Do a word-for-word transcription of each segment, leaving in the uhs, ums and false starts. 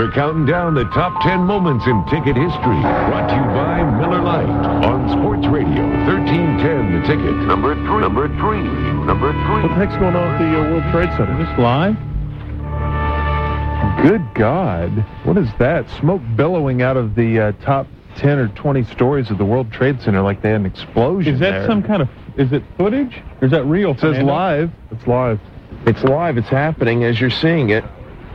We're counting down the top ten moments in ticket history. Brought to you by Miller Lite on Sports Radio thirteen ten The Ticket. Number three. Number three. Number three. What the heck's going on at the uh, World Trade Center? Is this live? Good God. What is that? Smoke billowing out of the uh, top ten or twenty stories of the World Trade Center like they had an explosion Is that there. some kind of, is it footage? Or is that real? It says Fernando? live. It's live. It's live. It's happening as you're seeing it.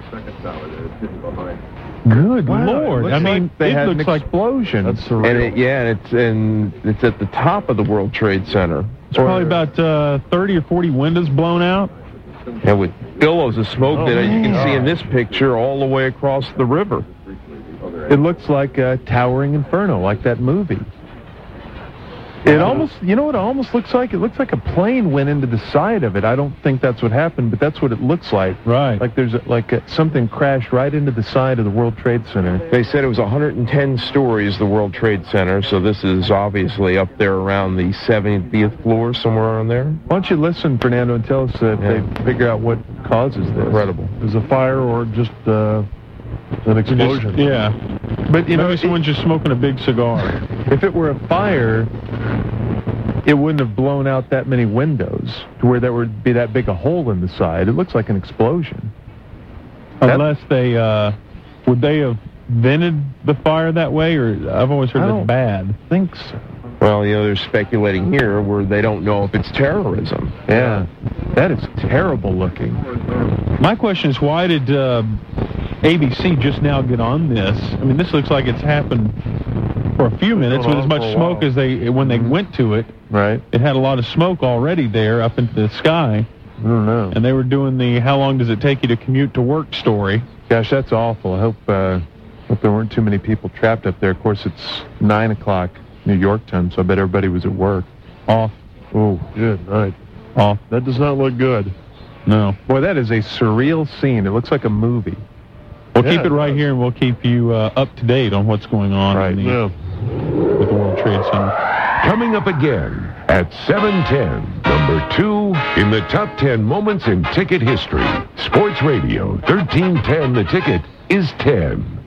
Good Wow, Lord. it I looks mean, like- they it had looks an like- explosion. That's surreal. And it, yeah, and it's and it's at the top of the World Trade Center. It's probably about uh, thirty or forty windows blown out. And with billows of smoke Oh, that you can see yeah. in this picture all the way across the river. It looks like a towering inferno, like that movie. It almost, you know what it almost looks like? It looks like a plane went into the side of it. I don't think that's what happened, but that's what it looks like. Right. Like there's a, like a, something crashed right into the side of the World Trade Center. They said it was one hundred ten stories, the World Trade Center, so this is obviously up there around the seventieth floor, somewhere around there. Why don't you listen, Fernando, and tell us uh, if Yeah. they figure out what causes this. Incredible. Is a fire or just uh, an explosion? Just- yeah. But, you know, Maybe someone's just smoking a big cigar. if it were a fire, it wouldn't have blown out that many windows to where there would be that big a hole in the side. It looks like an explosion. That- Unless they, uh, would they have vented the fire that way? Or I've always heard I that's don't- bad. I think so. Well, you know, they're speculating here where they don't know if it's terrorism. Yeah. That is terrible looking. My question is, why did uh, A B C just now get on this? I mean, this looks like it's happened for a few minutes going with as on much for a smoke while. as they, when they went to it, Right? it had a lot of smoke already there up into the sky, I don't know. and they were doing the how long does it take you to commute to work story. Gosh, that's awful. I hope, uh, hope there weren't too many people trapped up there. Of course, it's nine o'clock New York time, so I bet everybody was at work. Off. Oh, good night. Off. That does not look good. No. Boy, that is a surreal scene. It looks like a movie. We'll Yeah, keep it it right does. here, and we'll keep you uh, up to date on what's going on Right. in the, Yeah. with the World Trade Center. Coming up again at seven ten, number two in the top ten moments in ticket history. Sports Radio thirteen ten The Ticket is ten.